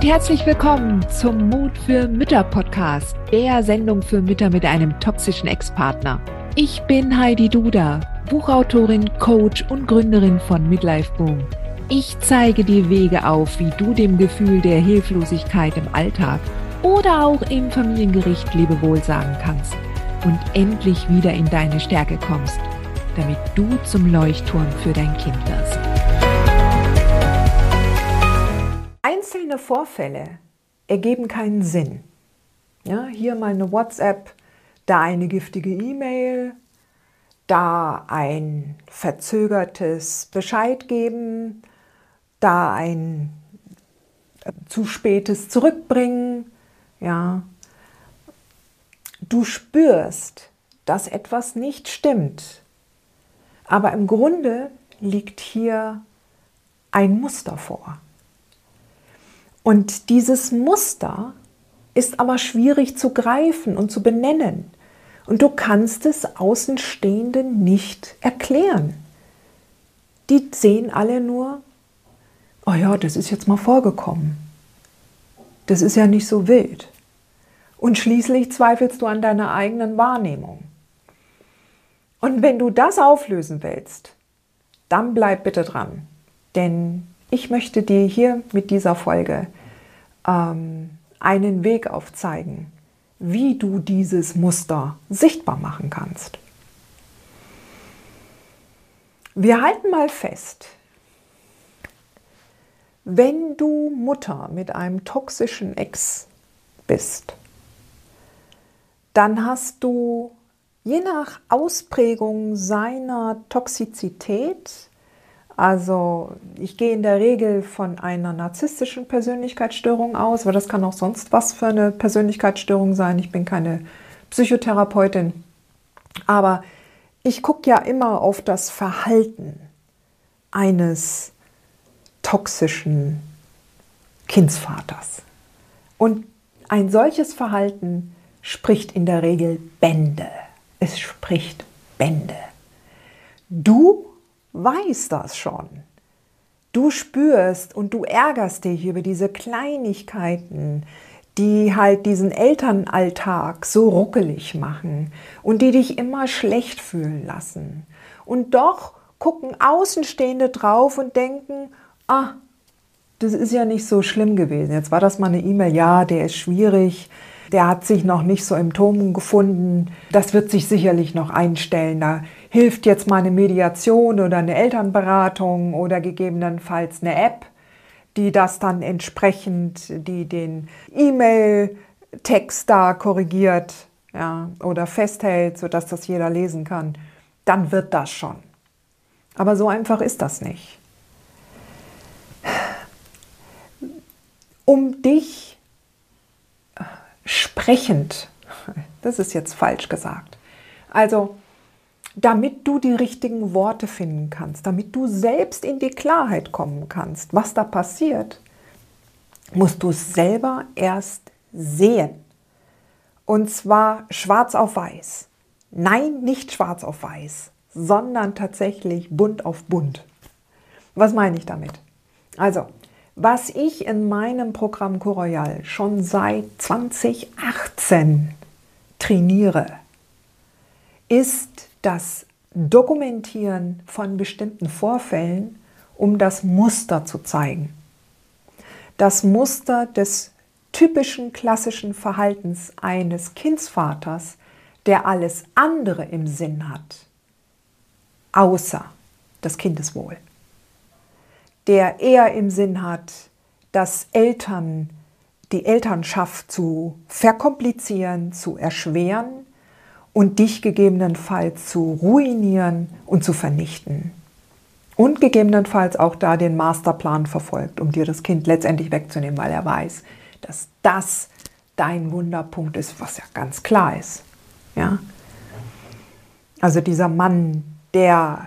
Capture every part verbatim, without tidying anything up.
und herzlich willkommen zum Mut für Mütter Podcast, der Sendung für Mütter mit einem toxischen Ex-Partner. Ich bin Heidi Duda, Buchautorin, Coach und Gründerin von Midlife Boom. Ich zeige dir Wege auf, wie du dem Gefühl der Hilflosigkeit im Alltag oder auch im Familiengericht Lebewohl sagen kannst und endlich wieder in deine Stärke kommst, damit du zum Leuchtturm für dein Kind wirst. Einzelne Vorfälle ergeben keinen Sinn. Ja, hier mal eine WhatsApp, da eine giftige E-Mail, da ein verzögertes Bescheid geben, da ein zu spätes Zurückbringen. Ja. Du spürst, dass etwas nicht stimmt, aber im Grunde liegt hier ein Muster vor. Und dieses Muster ist aber schwierig zu greifen und zu benennen. Und du kannst es Außenstehenden nicht erklären. Die sehen alle nur, oh ja, das ist jetzt mal vorgekommen. Das ist ja nicht so wild. Und schließlich zweifelst du an deiner eigenen Wahrnehmung. Und wenn du das auflösen willst, dann bleib bitte dran. Denn ich möchte dir hier mit dieser Folge ähm, einen Weg aufzeigen, wie du dieses Muster sichtbar machen kannst. Wir halten mal fest, wenn du Mutter mit einem toxischen Ex bist, dann hast du je nach Ausprägung seiner Toxizität, also ich gehe in der Regel von einer narzisstischen Persönlichkeitsstörung aus, aber das kann auch sonst was für eine Persönlichkeitsstörung sein. Ich bin keine Psychotherapeutin, aber ich gucke ja immer auf das Verhalten eines toxischen Kindsvaters. Und ein solches Verhalten spricht in der Regel Bände. Es spricht Bände. Du weißt das schon. Du spürst und du ärgerst dich über diese Kleinigkeiten, die halt diesen Elternalltag so ruckelig machen und die dich immer schlecht fühlen lassen. Und doch gucken Außenstehende drauf und denken, ah, das ist ja nicht so schlimm gewesen. Jetzt war das mal eine E-Mail, ja, der ist schwierig, der hat sich noch nicht so im Ton gefunden, das wird sich sicherlich noch einstellen, da hilft jetzt mal eine Mediation oder eine Elternberatung oder gegebenenfalls eine App, die das dann entsprechend, die den E-Mail-Text da korrigiert, ja, oder festhält, sodass das jeder lesen kann. Dann wird das schon. Aber so einfach ist das nicht. Um dich sprechend, das ist jetzt falsch gesagt, also damit du die richtigen Worte finden kannst, damit du selbst in die Klarheit kommen kannst, was da passiert, musst du es selber erst sehen. Und zwar schwarz auf weiß. Nein, nicht schwarz auf weiß, sondern tatsächlich bunt auf bunt. Was meine ich damit? Also, was ich in meinem Programm CoRoyal schon seit zweitausendachtzehn trainiere, ist das Dokumentieren von bestimmten Vorfällen, um das Muster zu zeigen. Das Muster des typischen klassischen Verhaltens eines Kindsvaters, der alles andere im Sinn hat, außer das Kindeswohl. Der eher im Sinn hat, dass Eltern die Elternschaft zu verkomplizieren, zu erschweren und dich gegebenenfalls zu ruinieren und zu vernichten. Und gegebenenfalls auch da den Masterplan verfolgt, um dir das Kind letztendlich wegzunehmen, weil er weiß, dass das dein Wunderpunkt ist, was ja ganz klar ist. Ja? Also dieser Mann, der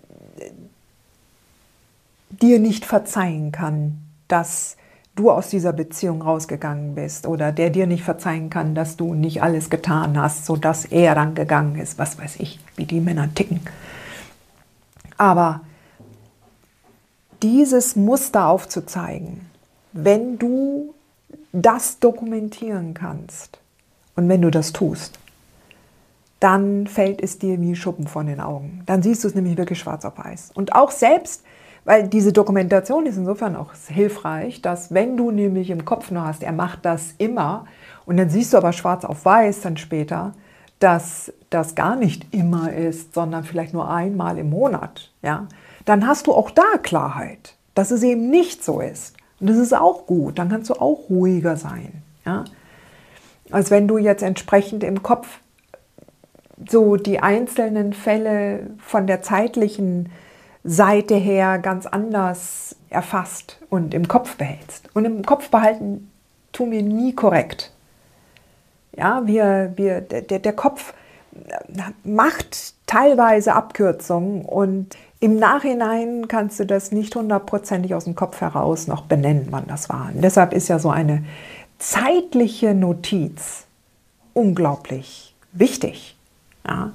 dir nicht verzeihen kann, dass du aus dieser Beziehung rausgegangen bist oder der dir nicht verzeihen kann, dass du nicht alles getan hast, sodass er dann gegangen ist, was weiß ich, wie die Männer ticken. Aber dieses Muster aufzuzeigen, wenn du das dokumentieren kannst und wenn du das tust, dann fällt es dir wie Schuppen von den Augen. Dann siehst du es nämlich wirklich schwarz auf weiß. Und auch selbst, weil diese Dokumentation ist insofern auch hilfreich, dass wenn du nämlich im Kopf nur hast, er macht das immer, und dann siehst du aber schwarz auf weiß dann später, dass das gar nicht immer ist, sondern vielleicht nur einmal im Monat, ja, dann hast du auch da Klarheit, dass es eben nicht so ist. Und das ist auch gut, dann kannst du auch ruhiger sein, ja. Als wenn du jetzt entsprechend im Kopf so die einzelnen Fälle von der zeitlichen Seite her ganz anders erfasst und im Kopf behältst. Und im Kopf behalten tun wir nie korrekt. Ja, wir, wir, der, der Kopf macht teilweise Abkürzungen und im Nachhinein kannst du das nicht hundertprozentig aus dem Kopf heraus noch benennen, wann das war. Und deshalb ist ja so eine zeitliche Notiz unglaublich wichtig. Ja.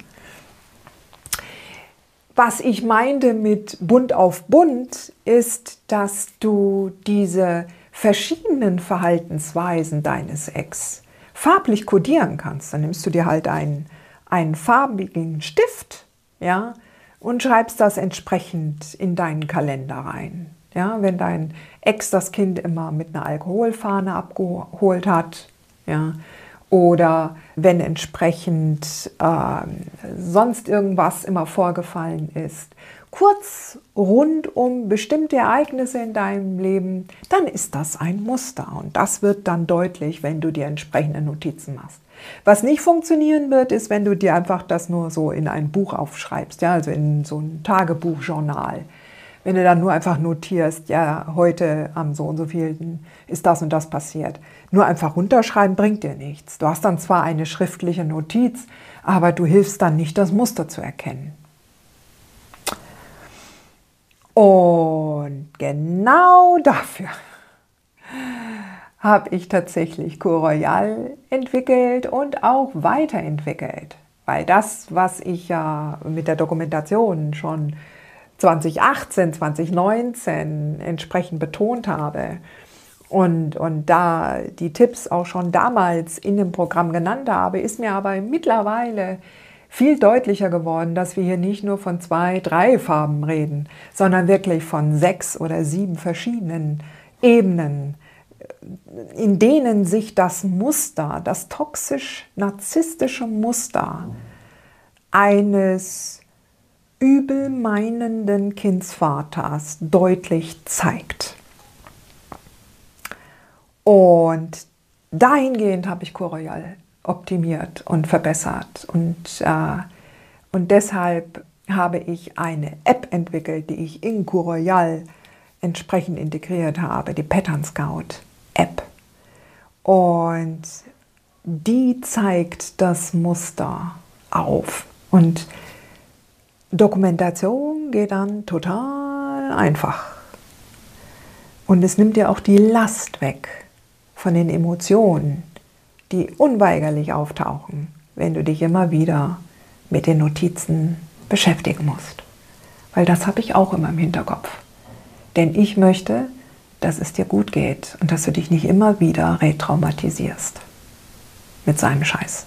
Was ich meinte mit bunt auf bunt, ist, dass du diese verschiedenen Verhaltensweisen deines Ex farblich kodieren kannst. Dann nimmst du dir halt einen, einen farbigen Stift, ja, und schreibst das entsprechend in deinen Kalender rein. Ja, wenn dein Ex das Kind immer mit einer Alkoholfahne abgeholt hat, ja, oder wenn entsprechend äh, sonst irgendwas immer vorgefallen ist, kurz rund um bestimmte Ereignisse in deinem Leben, dann ist das ein Muster. Und das wird dann deutlich, wenn du dir entsprechende Notizen machst. Was nicht funktionieren wird, ist, wenn du dir einfach das nur so in ein Buch aufschreibst, ja, also in so ein Tagebuchjournal. Wenn du dann nur einfach notierst, ja, heute am so und so vielten ist das und das passiert. Nur einfach runterschreiben bringt dir nichts. Du hast dann zwar eine schriftliche Notiz, aber du hilfst dann nicht, das Muster zu erkennen. Und genau dafür habe ich tatsächlich Coroyal entwickelt und auch weiterentwickelt. Weil das, was ich ja mit der Dokumentation schon zwanzig achtzehn, zwanzig neunzehn entsprechend betont habe und, und da die Tipps auch schon damals in dem Programm genannt habe, ist mir aber mittlerweile viel deutlicher geworden, dass wir hier nicht nur von zwei, drei Farben reden, sondern wirklich von sechs oder sieben verschiedenen Ebenen, in denen sich das Muster, das toxisch-narzisstische Muster eines übelmeinenden Kindsvaters deutlich zeigt. Und dahingehend habe ich Coroyal optimiert und verbessert. Und, äh, und deshalb habe ich eine App entwickelt, die ich in Coroyal entsprechend integriert habe, die Pattern Scout App. Und die zeigt das Muster auf. Und Dokumentation geht dann total einfach. Und es nimmt dir auch die Last weg von den Emotionen, die unweigerlich auftauchen, wenn du dich immer wieder mit den Notizen beschäftigen musst. Weil das habe ich auch immer im Hinterkopf. Denn ich möchte, dass es dir gut geht und dass du dich nicht immer wieder retraumatisierst mit seinem Scheiß.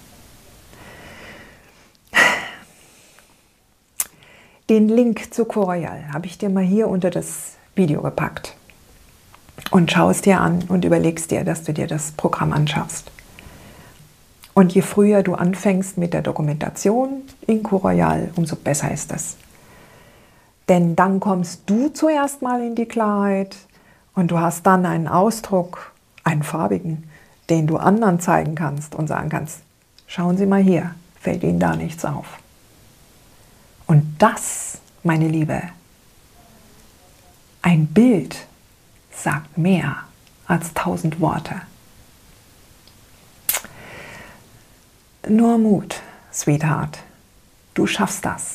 Den Link zu Coroyal habe ich dir mal hier unter das Video gepackt. Und schau es dir an und überlegst dir, dass du dir das Programm anschaffst. Und je früher du anfängst mit der Dokumentation in Coroyal, umso besser ist es. Denn dann kommst du zuerst mal in die Klarheit und du hast dann einen Ausdruck, einen farbigen, den du anderen zeigen kannst und sagen kannst, schauen Sie mal hier, fällt Ihnen da nichts auf. Und das, meine Liebe, ein Bild sagt mehr als tausend Worte. Nur Mut, Sweetheart, du schaffst das.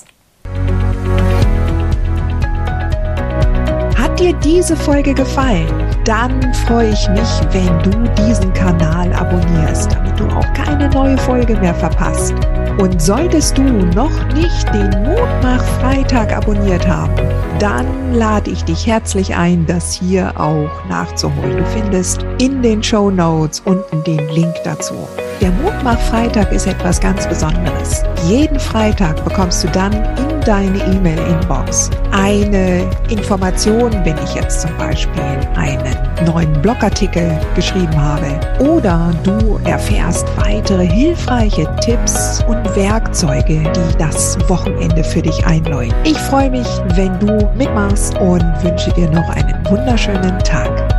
Hat dir diese Folge gefallen? Dann freue ich mich, wenn du diesen Kanal abonnierst, damit damit du auch keine neue Folge mehr verpasst. Und solltest du noch nicht den Mutmach-Freitag abonniert haben, dann lade ich dich herzlich ein, das hier auch nachzuholen. Du findest in den Shownotes unten den Link dazu. Der Mutmach-Freitag ist etwas ganz Besonderes. Jeden Freitag bekommst du dann in deine E-Mail-Inbox eine Information, wenn ich jetzt zum Beispiel einen neuen Blogartikel geschrieben habe. Oder du erfährst weitere hilfreiche Tipps und Werkzeuge, die das Wochenende für dich einläuten. Ich freue mich, wenn du mitmachst und wünsche dir noch einen wunderschönen Tag.